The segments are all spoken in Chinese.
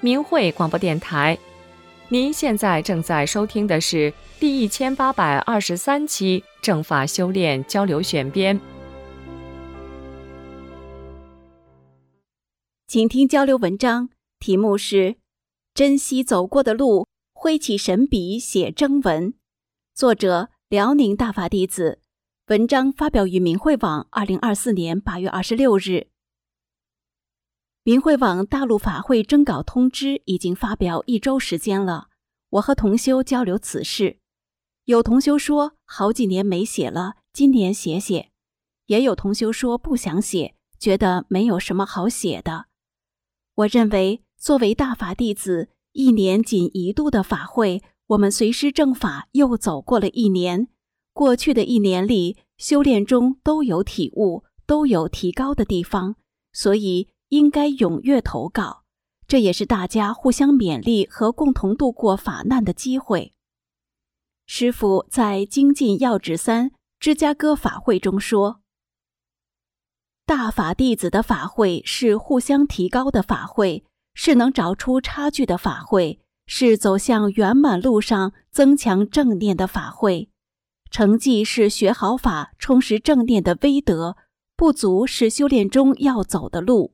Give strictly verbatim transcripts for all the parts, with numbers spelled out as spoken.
明慧广播电台。您现在正在收听的是第一千八百二十三期正法修炼交流选编。 请听交流文章，题目是珍惜走过的路，挥起神笔写征文，作者辽宁大法弟子，文章发表于明慧网二零二四年八月二十六日。明慧网大陆法会征稿通知已经发表一周时间了，我和同修交流此事。有同修说好几年没写了，今年写写；也有同修说不想写，觉得没有什么好写的。我认为作为大法弟子，一年仅一度的法会，我们随师正法又走过了一年。过去的一年里，修炼中都有体悟，都有提高的地方，所以应该踊跃投稿，这也是大家互相勉励和共同度过法难的机会。师父在精进要旨三芝加哥法会中说，大法弟子的法会是互相提高的法会，是能找出差距的法会，是走向圆满路上增强正念的法会。成绩是学好法充实正念的威德，不足是修炼中要走的路。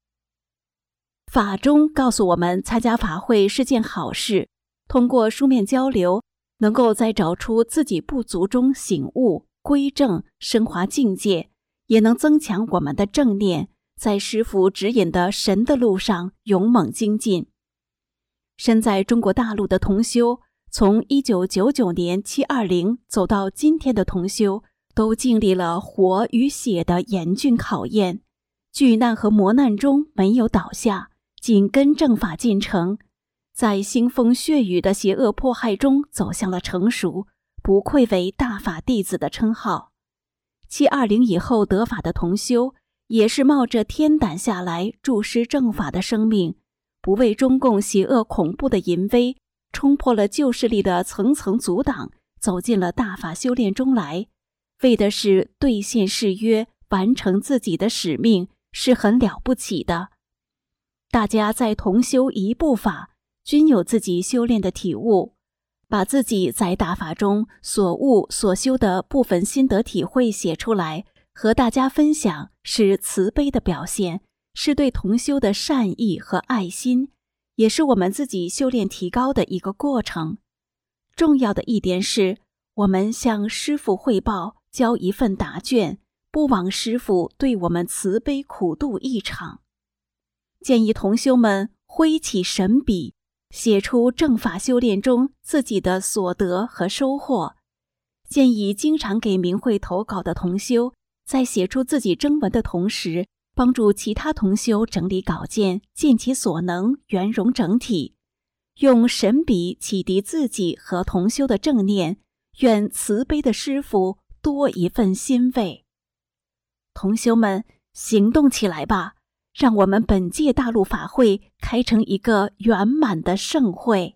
法中告诉我们，参加法会是件好事，通过书面交流，能够在找出自己不足中醒悟、归正、升华境界，也能增强我们的正念，在师父指引的神的路上勇猛精进。身在中国大陆的同修，从一九九九年七二零走到今天的同修，都经历了火与血的严峻考验，巨难和磨难中没有倒下，紧跟正法进程，在腥风血雨的邪恶迫害中走向了成熟，不愧为大法弟子的称号。七二零以后得法的同修，也是冒着天胆下来注师正法的生命，不为中共邪恶恐怖的淫威，冲破了旧势力的层层阻挡，走进了大法修炼中来，为的是兑现誓约，完成自己的使命，是很了不起的。大家在同修一部法，均有自己修炼的体悟，把自己在大法中所悟所修的部分心得体会写出来，和大家分享，是慈悲的表现，是对同修的善意和爱心，也是我们自己修炼提高的一个过程。重要的一点是，我们向师父汇报，交一份答卷，不枉师父对我们慈悲苦度一场。建议同修们挥起神笔，写出正法修炼中自己的所得和收获。建议经常给明慧投稿的同修，在写出自己征文的同时，帮助其他同修整理稿件，尽其所能圆融整体，用神笔启迪自己和同修的正念，愿慈悲的师父多一份欣慰。同修们，行动起来吧，让我们本届大陆法会开成一个圆满的盛会。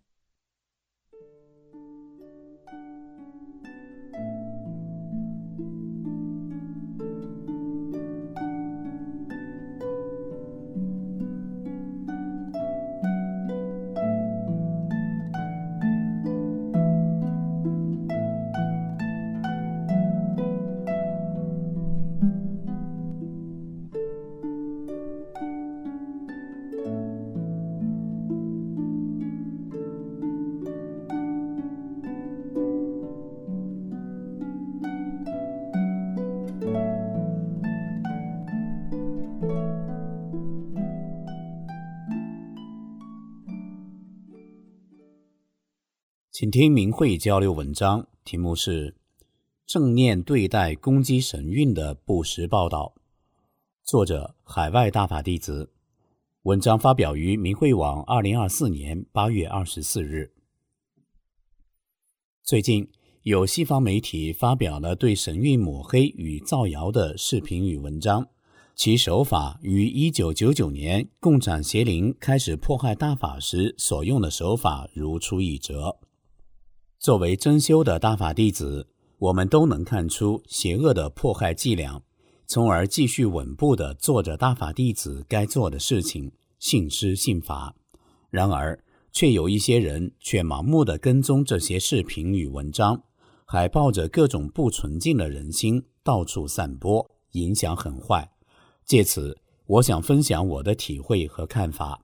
请听明慧交流文章，题目是正念对待攻击神韵的不实报道，作者海外大法弟子，文章发表于明慧网二零二四年八月二十四日。最近有西方媒体发表了对神韵抹黑与造谣的视频与文章，其手法与一九九九年共产邪灵开始迫害大法时所用的手法如出一辙。作为真修的大法弟子，我们都能看出邪恶的迫害伎俩，从而继续稳步地做着大法弟子该做的事情，信师信法， 然而却有一些人却盲目地跟踪这些视频与文章，还抱着各种不纯净的人心到处散播，影响很坏。借此我想分享我的体会和看法。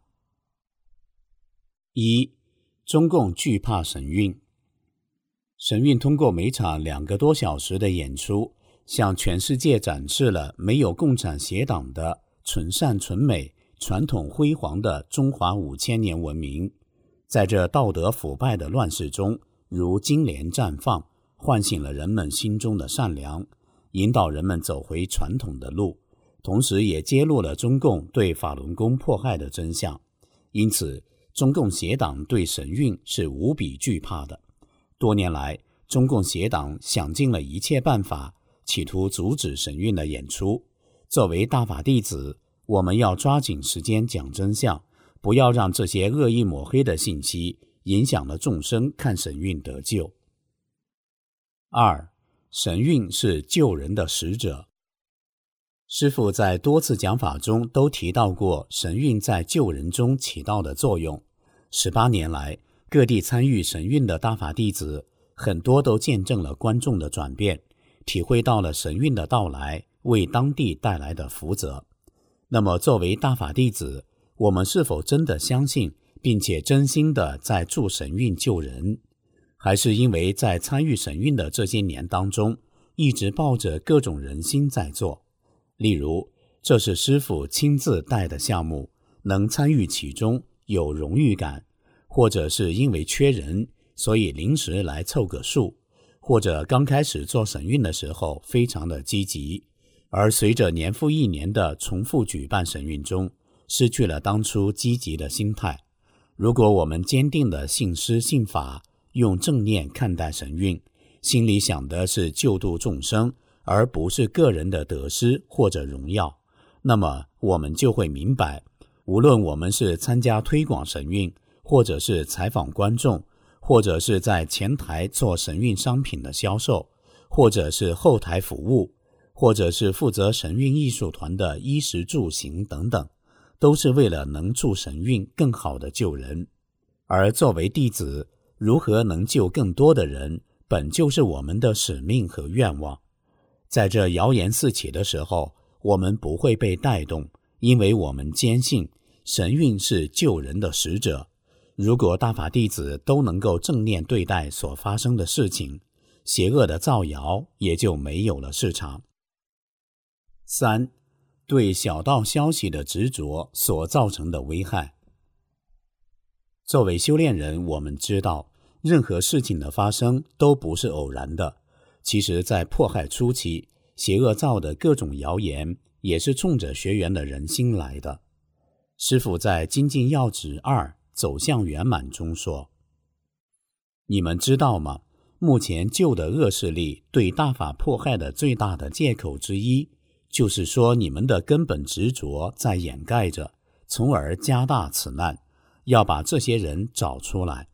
一、中共惧怕神韵。神韵通过每场两个多小时的演出，向全世界展示了没有共产协党的纯善纯美、传统辉煌的中华五千年文明，在这道德腐败的乱世中，如金莲绽放，唤醒了人们心中的善良，引导人们走回传统的路，同时也揭露了中共对法轮功迫害的真相。因此，中共协党对神韵是无比惧怕的。多年来，中共协党想尽了一切办法，企图阻止神韵的演出。作为大法弟子，我们要抓紧时间讲真相，不要让这些恶意抹黑的信息影响了众生看神韵得救。二、神韵是救人的使者。师父在多次讲法中都提到过神韵在救人中起到的作用。十八年来，各地参与神韵的大法弟子，很多都见证了观众的转变，体会到了神韵的到来为当地带来的福泽。那么作为大法弟子，我们是否真的相信并且真心的在助神韵救人？还是因为在参与神韵的这些年当中，一直抱着各种人心在做？例如，这是师父亲自带的项目，能参与其中有荣誉感，或者是因为缺人，所以临时来凑个数，或者刚开始做神韵的时候非常的积极，而随着年复一年的重复举办神韵中，失去了当初积极的心态。如果我们坚定的信师信法，用正念看待神韵，心里想的是救度众生，而不是个人的得失或者荣耀，那么我们就会明白，无论我们是参加推广神韵，或者是采访观众，或者是在前台做神韵商品的销售，或者是后台服务，或者是负责神韵艺术团的衣食住行等等，都是为了能助神韵更好的救人。而作为弟子，如何能救更多的人，本就是我们的使命和愿望。在这谣言四起的时候，我们不会被带动，因为我们坚信神韵是救人的使者。如果大法弟子都能够正念对待所发生的事情，邪恶的造谣也就没有了市场。三、对小道消息的执着所造成的危害。作为修炼人，我们知道任何事情的发生都不是偶然的。其实在迫害初期，邪恶造的各种谣言也是冲着学员的人心来的。师父在精进要旨二走向圆满中说，你们知道吗？目前旧的恶势力对大法迫害的最大的借口之一，就是说你们的根本执着在掩盖着，从而加大此难，要把这些人找出来。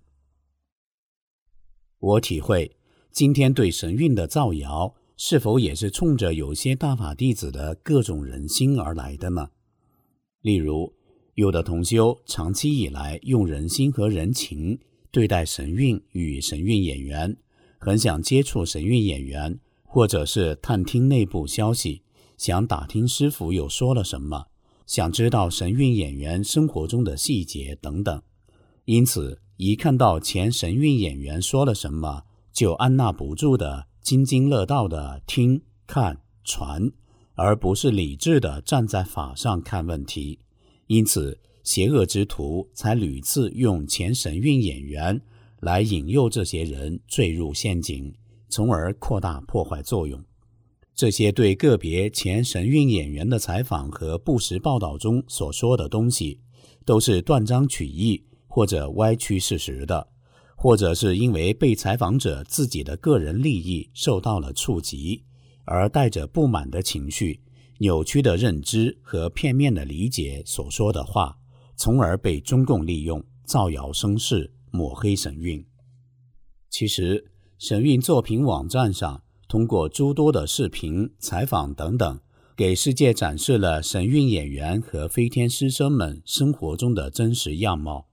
我体会，今天对神韵的造谣，是否也是冲着有些大法弟子的各种人心而来的呢？例如，有的同修长期以来用人心和人情对待神韵与神韵演员，很想接触神韵演员，或者是探听内部消息，想打听师父又说了什么，想知道神韵演员生活中的细节等等。因此一看到前神韵演员说了什么，就按捺不住的津津乐道的听看传，而不是理智的站在法上看问题。因此邪恶之徒才屡次用前神韵演员来引诱这些人坠入陷阱，从而扩大破坏作用。这些对个别前神韵演员的采访和不实报道中所说的东西，都是断章取义或者歪曲事实的，或者是因为被采访者自己的个人利益受到了触及，而带着不满的情绪、扭曲的认知和片面的理解所说的话，从而被中共利用，造谣生事，抹黑神韵。其实神韵作品网站上通过诸多的视频、采访等等，给世界展示了神韵演员和飞天师生们生活中的真实样貌，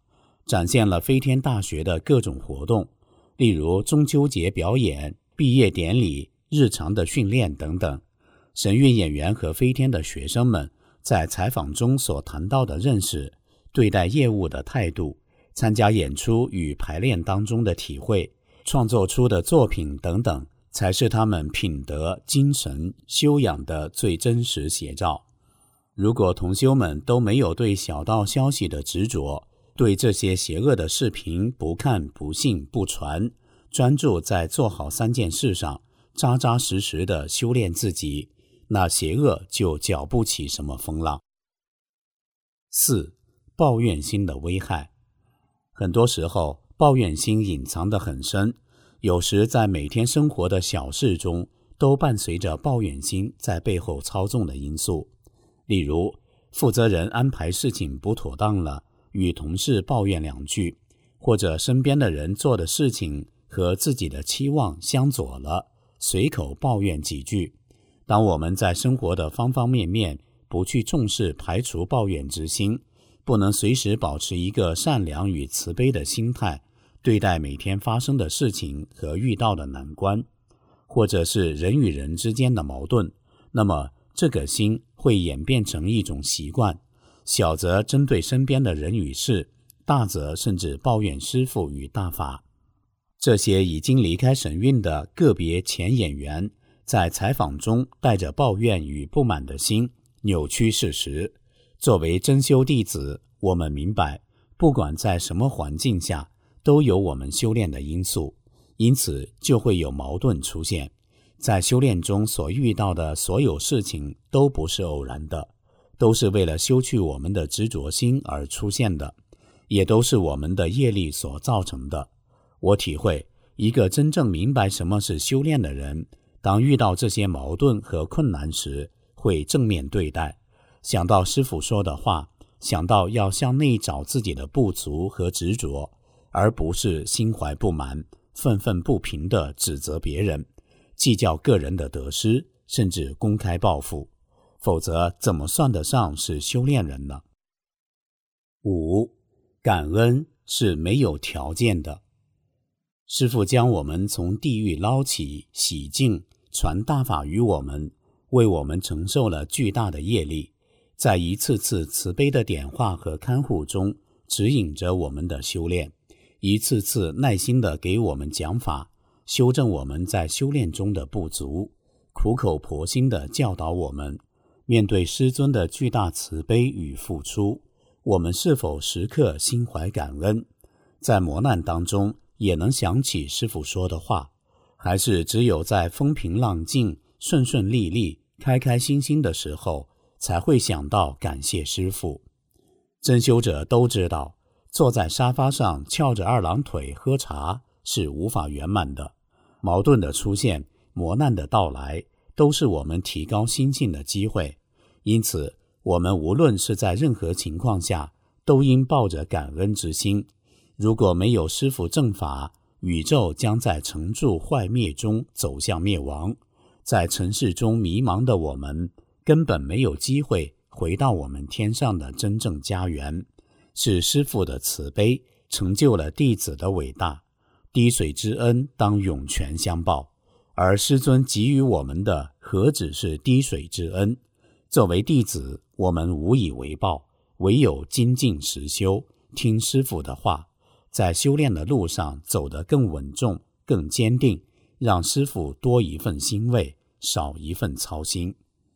展现了飞天大学的各种活动，例如中秋节表演、毕业典礼、日常的训练等等。神韵演员和飞天的学生们在采访中所谈到的认识、对待业务的态度、参加演出与排练当中的体会、创作出的作品等等，才是他们品德、精神、修养的最真实写照。如果同修们都没有对小道消息的执着，对这些邪恶的视频不看、不信、不传，专注在做好三件事上，扎扎实实地修炼自己，那邪恶就搅不起什么风浪。四、抱怨心的危害。很多时候，抱怨心隐藏得很深，有时在每天生活的小事中，都伴随着抱怨心在背后操纵的因素。例如，负责人安排事情不妥当了，与同事抱怨两句，或者身边的人做的事情和自己的期望相左了，随口抱怨几句。当我们在生活的方方面面不去重视排除抱怨之心，不能随时保持一个善良与慈悲的心态，对待每天发生的事情和遇到的难关，或者是人与人之间的矛盾，那么这个心会演变成一种习惯，小则针对身边的人与事，大则甚至抱怨师父与大法。这些已经离开神韵的个别前演员，在采访中带着抱怨与不满的心，扭曲事实。作为真修弟子，我们明白，不管在什么环境下，都有我们修炼的因素，因此就会有矛盾出现。在修炼中所遇到的所有事情都不是偶然的，都是为了修去我们的执着心而出现的，也都是我们的业力所造成的。我体会，一个真正明白什么是修炼的人，当遇到这些矛盾和困难时，会正面对待，想到师父说的话，想到要向内找自己的不足和执着，而不是心怀不满、愤愤不平地指责别人，计较个人的得失，甚至公开报复，否则怎么算得上是修炼人呢？五、感恩是没有条件的。师父将我们从地狱捞起，洗净，传大法于我们，为我们承受了巨大的业力，在一次次慈悲的点化和看护中，指引着我们的修炼，一次次耐心地给我们讲法，修正我们在修炼中的不足，苦口婆心地教导我们。面对师尊的巨大慈悲与付出，我们是否时刻心怀感恩？在磨难当中也能想起师父说的话，还是只有在风平浪静、顺顺利利、开开心心的时候，才会想到感谢师父？真修者都知道，坐在沙发上翘着二郎腿喝茶是无法圆满的。矛盾的出现，磨难的到来，都是我们提高心性的机会。因此，我们无论是在任何情况下，都应抱着感恩之心。如果没有师父正法，宇宙将在成住坏灭中走向灭亡。在尘世中迷茫的我们，根本没有机会回到我们天上的真正家园。是师父的慈悲成就了弟子的伟大，滴水之恩当涌泉相报，而师尊给予我们的何止是滴水之恩？作为弟子，我们无以为报，唯有精进实修，听师父的话，在修炼的路上走得更稳重、更坚定，让师父多一份欣慰，少一份操心。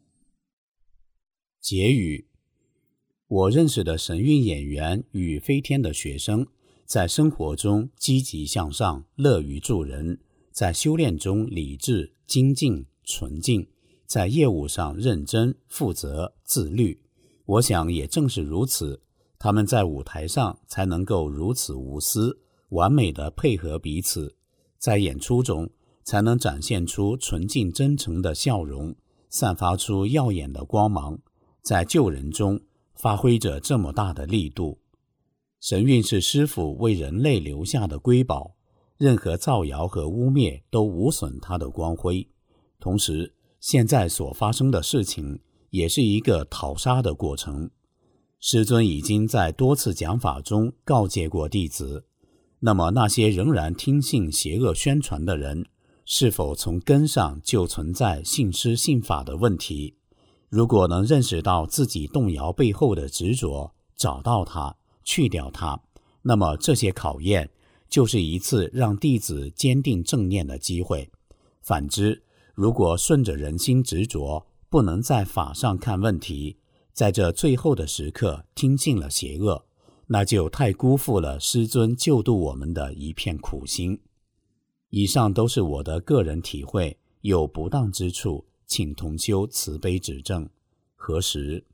结语：我认识的神韵演员与飞天的学生，在生活中积极向上，乐于助人，在修炼中理智、精进、纯净，在业务上认真、负责、自律。我想也正是如此，他们在舞台上才能够如此无私，完美地配合彼此，在演出中才能展现出纯净真诚的笑容，散发出耀眼的光芒，在救人中发挥着这么大的力度。神韵是师父为人类留下的瑰宝，任何造谣和污蔑都无损它的光辉。同时，现在所发生的事情也是一个讨杀的过程。 师尊已经在多次讲法中告诫过弟子，那么那些仍然听信邪恶宣传的人，是否从根上就存在信师信法的问题？如果能认识到自己动摇背后的执着，找到它，去掉它，那么这些考验就是一次让弟子坚定正念的机会。反之，如果顺着人心执着，不能在法上看问题，在这最后的时刻听信了邪恶，那就太辜负了师尊救度我们的一片苦心。以上都是我的个人体会，有不当之处，请同修慈悲指正。何时？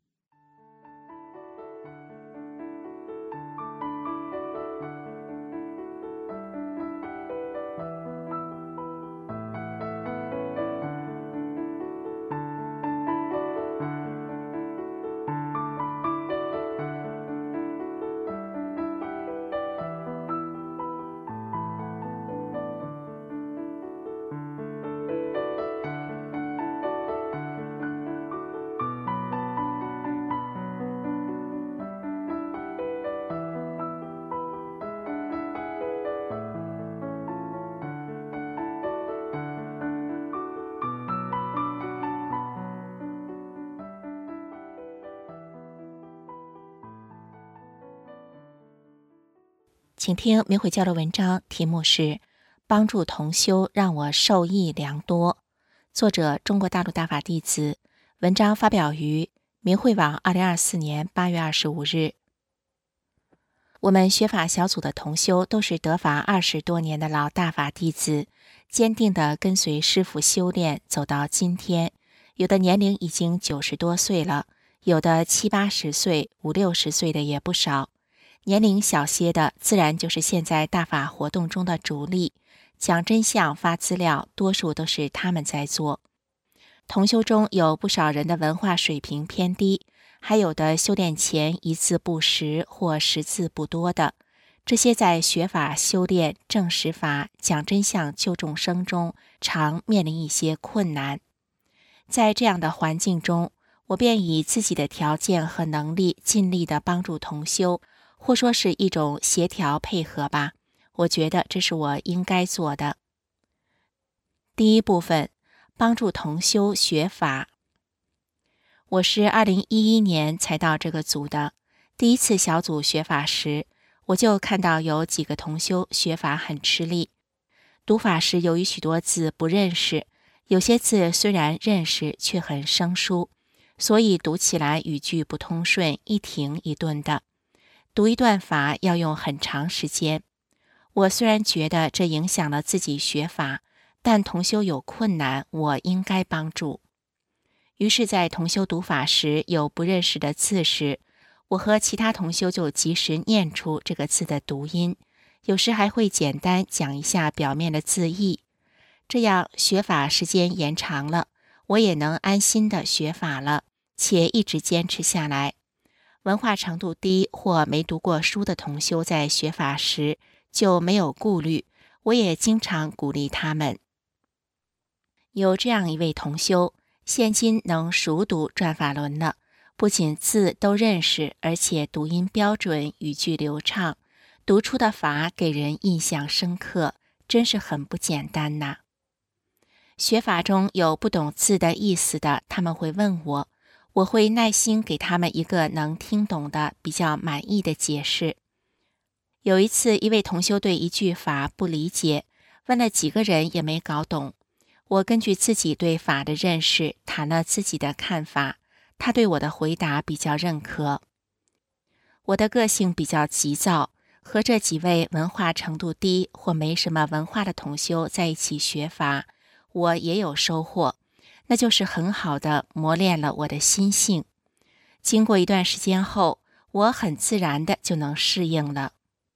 请听明慧交流文章，题目是帮助同修让我受益良多，作者中国大陆大法弟子，文章发表于明慧网二零二四年八月二十五日。我们学法小组的同修都是得法二十多年的老大法弟子，坚定地跟随师父修炼走到今天，有的年龄已经九十多岁了，有的七八十岁、五六十岁的也不少。年龄小些的自然就是现在大法活动中的主力，讲真相发资料多数都是他们在做。同修中有不少人的文化水平偏低，还有的修炼前一字不识或识字不多的，这些在学法修炼证实法讲真相救众生中常面临一些困难。在这样的环境中，我便以自己的条件和能力尽力地帮助同修，或说是一种协调配合吧，我觉得这是我应该做的。第一部分，帮助同修学法。我是二零一一年才到这个组的，第一次小组学法时，我就看到有几个同修学法很吃力。读法时由于许多字不认识，有些字虽然认识却很生疏，所以读起来语句不通顺，一停一顿的。读一段法要用很长时间，我虽然觉得这影响了自己学法，但同修有困难，我应该帮助。于是在同修读法时有不认识的字时，我和其他同修就及时念出这个字的读音，有时还会简单讲一下表面的字义。这样学法时间延长了，我也能安心的学法了，且一直坚持下来。文化程度低或没读过书的同修在学法时就没有顾虑，我也经常鼓励他们。有这样一位同修，现今能熟读转法轮了，不仅字都认识，而且读音标准，语句流畅，读出的法给人印象深刻，真是很不简单呐。学法中有不懂字的意思的，他们会问我，我会耐心给他们一个能听懂的、比较满意的解释。有一次，一位同修对一句法不理解，问了几个人也没搞懂。我根据自己对法的认识，谈了自己的看法，他对我的回答比较认可。我的个性比较急躁，和这几位文化程度低或没什么文化的同修在一起学法，我也有收获。那就是很好的磨练了我的心性。经过一段时间后，我很自然的就能适应了。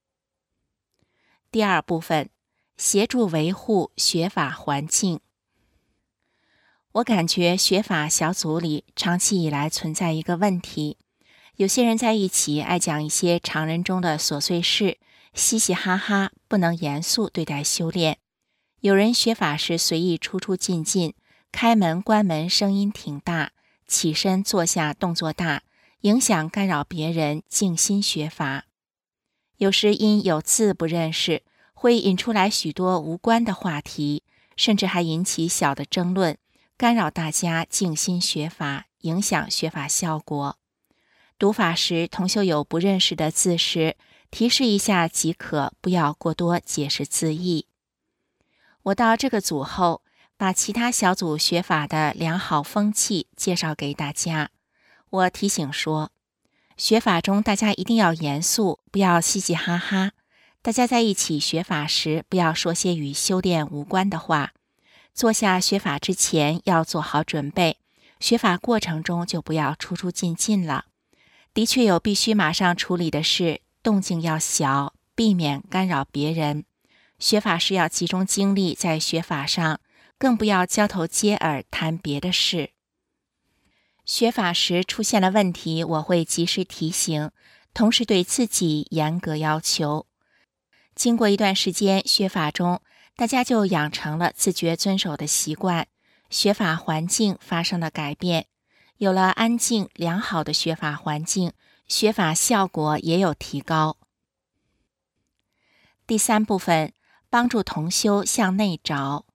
第二部分，协助维护学法环境。我感觉学法小组里长期以来存在一个问题，有些人在一起爱讲一些常人中的琐碎事，嘻嘻哈哈，不能严肃对待修炼。有人学法时随意出出进进，开门关门声音挺大，起身坐下动作大， 影响干扰别人静心学法。有时因有字不认识，会引出来许多无关的话题，甚至还引起小的争论，干扰大家静心学法，影响学法效果。读法时，同修有不认识的字时，提示一下即可，不要过多解释字义。我到这个组后，把其他小组学法的良好风气介绍给大家。我提醒说，学法中大家一定要严肃，不要嘻嘻哈哈。大家在一起学法时，不要说些与修炼无关的话。坐下学法之前要做好准备，学法过程中就不要出出进进了。的确有必须马上处理的事，动静要小，避免干扰别人。学法时要集中精力在学法上，更不要交头接耳谈别的事。学法时出现了问题，我会及时提醒，同时对自己严格要求。经过一段时间学法中，大家就养成了自觉遵守的习惯，学法环境发生了改变，有了安静良好的学法环境，学法效果也有提高。第三部分，帮助同修向内找。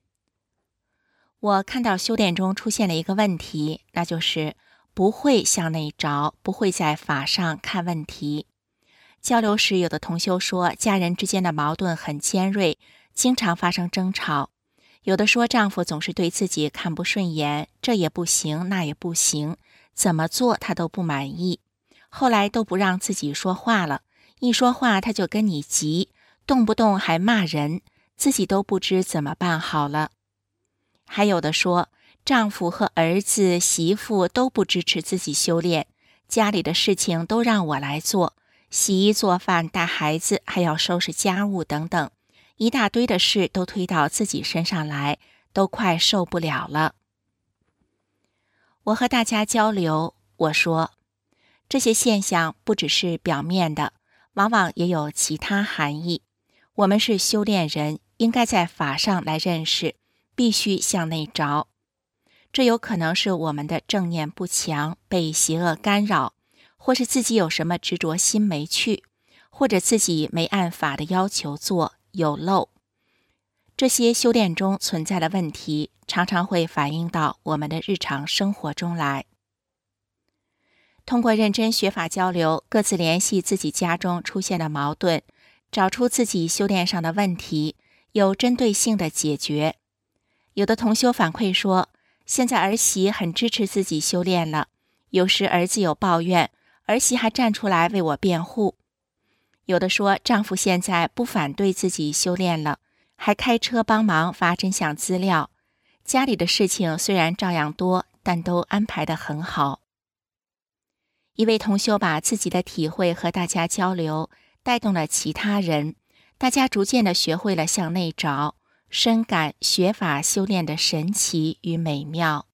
我看到修炼中出现了一个问题，那就是不会向内找，不会在法上看问题。交流时，有的同修说家人之间的矛盾很尖锐，经常发生争吵。有的说丈夫总是对自己看不顺眼，这也不行，那也不行，怎么做他都不满意。后来都不让自己说话了，一说话他就跟你急，动不动还骂人，自己都不知怎么办好了。还有的说，丈夫和儿子、媳妇都不支持自己修炼，家里的事情都让我来做，洗衣做饭、带孩子，还要收拾家务等等，一大堆的事都推到自己身上来，都快受不了了。我和大家交流，我说，这些现象不只是表面的，往往也有其他含义。我们是修炼人，应该在法上来认识，必须向内找。这有可能是我们的正念不强，被邪恶干扰，或是自己有什么执着心没去，或者自己没按法的要求做，有漏。这些修炼中存在的问题，常常会反映到我们的日常生活中来。通过认真学法交流，各自联系自己家中出现的矛盾，找出自己修炼上的问题，有针对性的解决。有的同修反馈说，现在儿媳很支持自己修炼了，有时儿子有抱怨，儿媳还站出来为我辩护。有的说，丈夫现在不反对自己修炼了，还开车帮忙发真相资料。家里的事情虽然照样多，但都安排得很好。一位同修把自己的体会和大家交流，带动了其他人，大家逐渐地学会了向内找，深感学法修炼的神奇与美妙。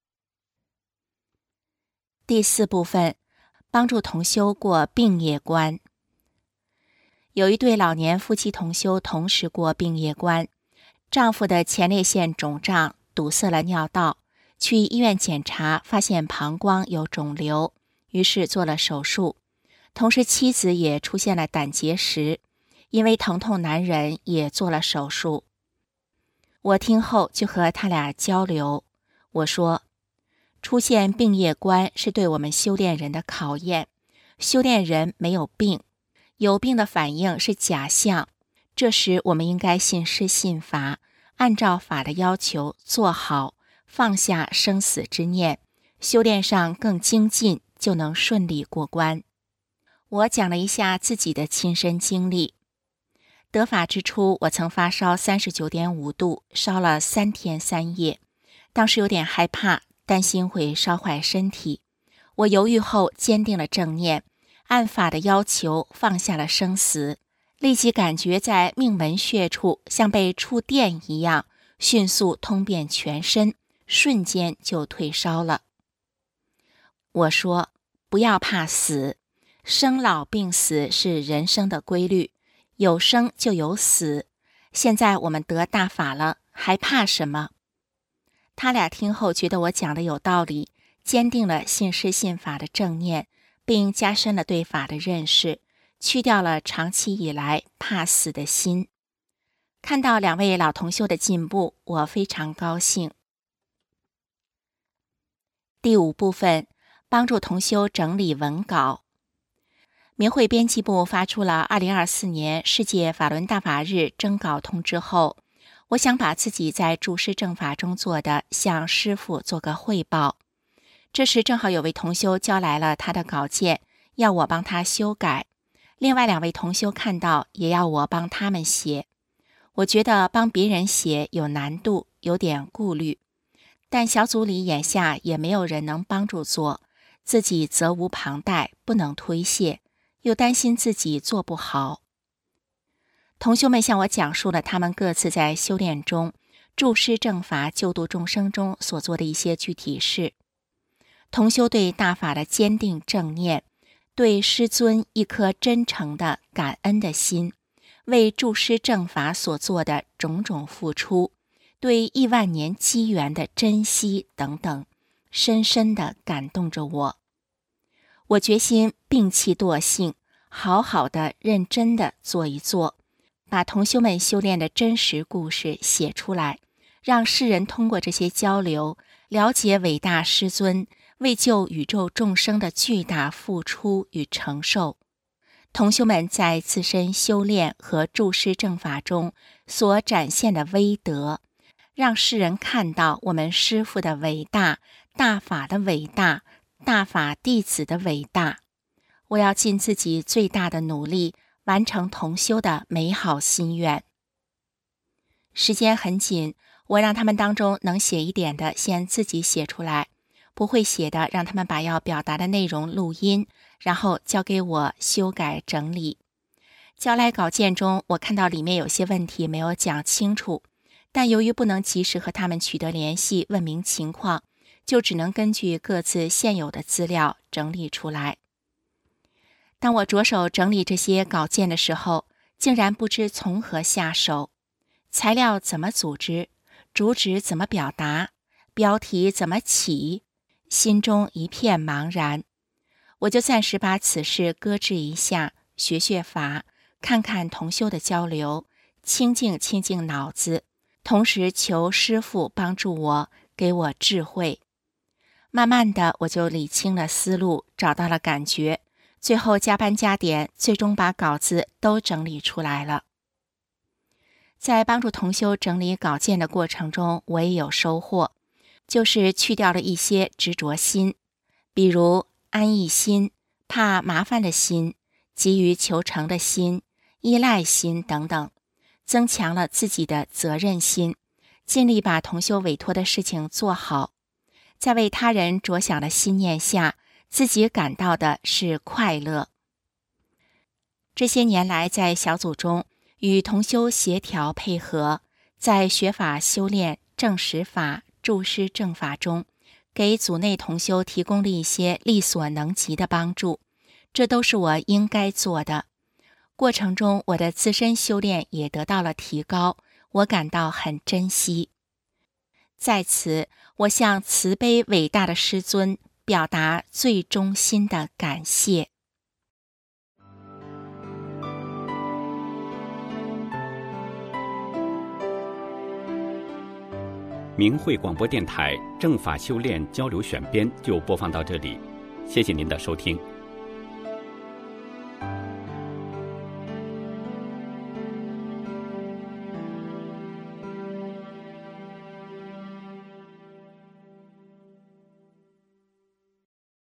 第四部分，帮助同修过病业关。有一对老年夫妻同修同时过病业关，丈夫的前列腺肿胀堵塞了尿道，去医院检查发现膀胱有肿瘤，于是做了手术。同时妻子也出现了胆结石，因为疼痛难忍也做了手术。我听后就和他俩交流，我说，出现病业关是对我们修炼人的考验，修炼人没有病，有病的反应是假象，这时我们应该信师信法，按照法的要求做好，放下生死之念，修炼上更精进，就能顺利过关。我讲了一下自己的亲身经历。得法之初，我曾发烧 三十九点五 度，烧了三天三夜，当时有点害怕，担心会烧坏身体。我犹豫后坚定了正念，按法的要求放下了生死，立即感觉在命门穴处像被触电一样，迅速通遍全身，瞬间就退烧了。我说，不要怕死，生老病死是人生的规律，有生就有死，现在我们得大法了，还怕什么？他俩听后觉得我讲的有道理，坚定了信师信法的正念， 并加深了对法的认识，去掉了长期以来怕死的心。看到两位老同修的进步，我非常高兴。第五部分，帮助同修整理文稿。明慧编辑部发出了二零二四年世界法轮大法日征稿通知后，我想把自己在注释正法中做的向师父做个汇报。这时正好有位同修交来了他的稿件，要我帮他修改。另外两位同修看到，也要我帮他们写。我觉得帮别人写有难度，有点顾虑，但小组里眼下也没有人能帮助做，自己责无旁贷，不能推卸，又担心自己做不好。同修们向我讲述了他们各自在修炼中、注释正法、救度众生中所做的一些具体事。同修对大法的坚定正念，对师尊一颗真诚的感恩的心，为注释正法所做的种种付出，对亿万年机缘的珍惜等等，深深地感动着我。我决心摒弃惰性，好好的认真的做一做，把同修们修炼的真实故事写出来，让世人通过这些交流，了解伟大师尊为救宇宙众生的巨大付出与承受。同修们在自身修炼和注释正法中所展现的威德，让世人看到我们师父的伟大，大法的伟大，大法弟子的伟大。我要尽自己最大的努力，完成同修的美好心愿。时间很紧，我让他们当中能写一点的先自己写出来，不会写的让他们把要表达的内容录音，然后交给我修改整理。交来稿件中，我看到里面有些问题没有讲清楚，但由于不能及时和他们取得联系问明情况，就只能根据各自现有的资料整理出来。当我着手整理这些稿件的时候，竟然不知从何下手，材料怎么组织，主旨怎么表达，标题怎么起，心中一片茫然。我就暂时把此事搁置一下，学学法，看看同修的交流，清静清静脑子，同时求师父帮助我，给我智慧。慢慢的，我就理清了思路，找到了感觉，最后加班加点，最终把稿子都整理出来了。在帮助同修整理稿件的过程中，我也有收获，就是去掉了一些执着心，比如安逸心、怕麻烦的心、急于求成的心、依赖心等等，增强了自己的责任心，尽力把同修委托的事情做好。在为他人着想的心念下，自己感到的是快乐。这些年来，在小组中与同修协调配合，在学法修炼、正实法、注释正法中，给组内同修提供了一些力所能及的帮助，这都是我应该做的。过程中，我的自身修炼也得到了提高，我感到很珍惜。在此，我向慈悲伟大的师尊表达最衷心的感谢。 明慧广播电台正法修炼交流选编就播放到这里，谢谢您的收听。